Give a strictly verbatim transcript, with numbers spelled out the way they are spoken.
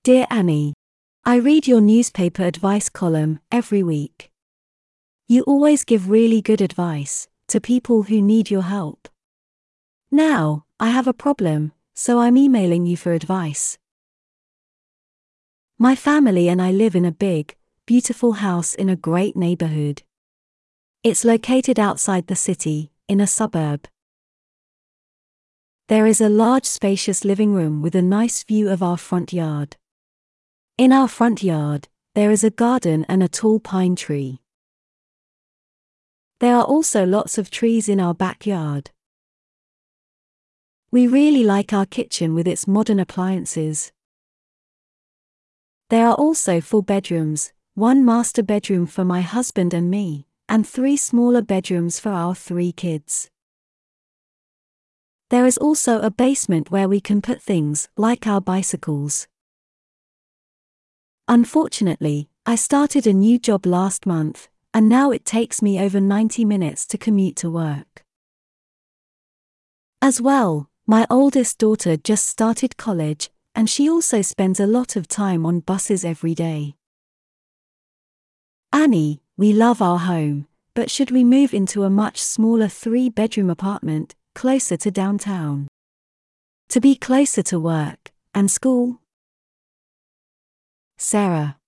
Dear Annie, I read your newspaper advice column every week. You always give really good advice to people who need your help. Now, I have a problem, so I'm emailing you for advice. My family and I live in a big, beautiful house in a great neighborhood. It's located outside the city, in a suburb. There is a large spacious living room with a nice view of our front yard. In our front yard, there is a garden and a tall pine tree. There are also lots of trees in our backyard. We really like our kitchen with its modern appliances. There are also four bedrooms, one master bedroom for my husband and me, and three smaller bedrooms for our three kids. There is also a basement where we can put things like our bicycles. Unfortunately, I started a new job last month, and now it takes me over ninety minutes to commute to work. As well, my oldest daughter just started college, and she also spends a lot of time on buses every day. Annie, we love our home, but should we move into a much smaller three-bedroom apartment, closer to downtown? To be closer to work and school? Sarah.